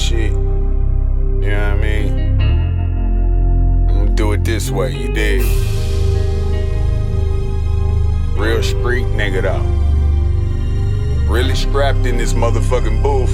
shit. You know what I mean? I'm gonna do it this way, you dig? Real street nigga though. Really strapped in this motherfucking booth.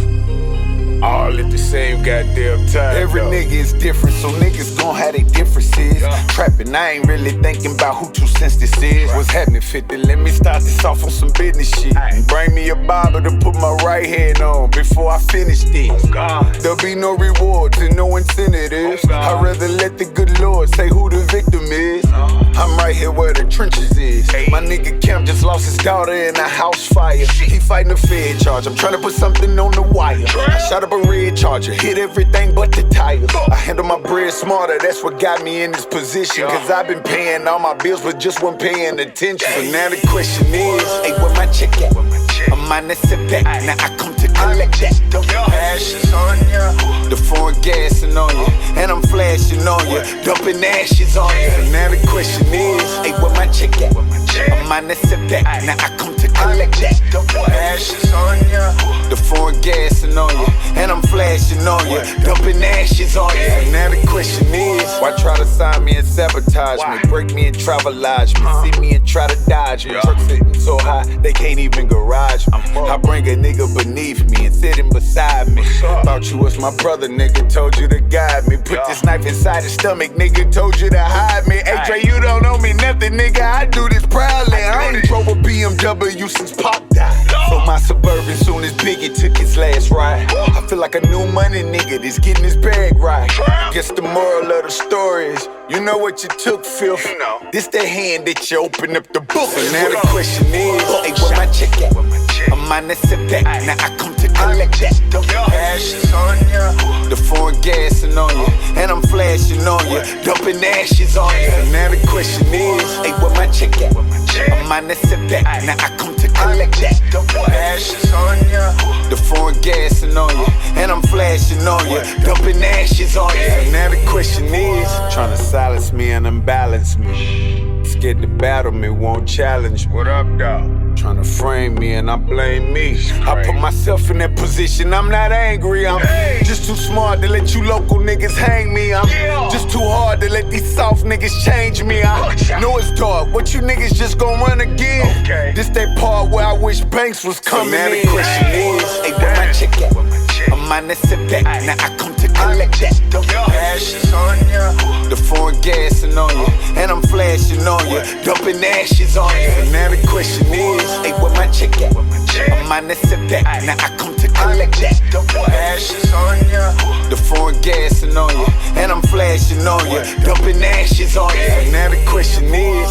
All at the same goddamn time. Every nigga is different, so niggas gon' have their differences. Trappin', I ain't really thinking about who 2 cents this is. What's happening, 50? Let me start this off on some business shit. And bring me a Bible to put my right hand on before I finish this. There'll be no rewards and no incentives. I'd rather let the good Lord say who the victim is. I'm right here where the trenches is. My nigga Camp just lost his daughter in a house fire. He fighting a Fed charge. I'm trying to put something on the wire. I shot up a red Charger, hit everything but the tires. I handle my bread smarter, that's what got me in this position. Cause I've been paying all my bills but just wasn't paying attention. So now the question is, hey, where my check at? I'm on the sit back, now I come to collect that. Ashes on ya, the foreign gassing on you, and I'm flashing on you, dumping ashes on you. So now the question is, hey, where my check at? I'm on the sit back, now I come to collect that. Ashes on ya, the foreign gassing on you, and I'm flashing on you, dumping ashes on you. And now the question is, why try to sign me and sabotage me, break me and travelage me, see me and try to dodge me? Truck sitting so high they can't even garage me. I bring a nigga beneath me and sitting beside me. Thought you was my brother, nigga, told you to guide me. Put this knife inside his stomach, nigga, told you to hide me. Hey Dre, you don't know me nothing, nigga, I do this proudly. I only drove a BMW since Pop died. So my Suburban soon as Biggie took his last ride. I feel like a new money nigga that's getting his bag right. Guess the moral of the story is, you know what you took, filth. This the hand that you open up the book. So now the question is, hey, where my check at? I'm on the sit back, now I come to collect that. Ashes on ya, the foreign gassing on you, and I'm flashing on you, dumping ashes on you. So now the question is, hey, where my check at? I'm on the sit back, now I come to collect that. Ashes on ya, the foreign gassing on you, and I'm flashing on you, dumping ashes on you. So now the question is, trying to silence me and unbalance me. Scared to battle me, won't challenge me. What up, dog? Trying to frame me and I blame me. I put myself in that position, I'm not angry. I'm just too smart to let you local niggas hang me. I'm just too hard to let these soft niggas change me. I know it's dark, what you niggas just gon' run again? This that part where I wish Banks was coming in. The question is, hey, where my check at? I'm on the sit back, now I come to collect that. Ashes on ya, the foreign gassing on you, and I'm flashing on you, dumping ashes on you. So now the question is, hey, where my check at? I'm on the sit back, now I come to collect that. Ashes on ya, the foreign gassing on you, and I'm flashing on you, dumping ashes on you. So now the question is,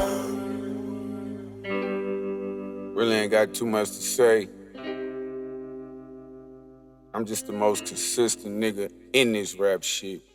Really ain't got too much to say. I'm just the most consistent nigga in this rap shit.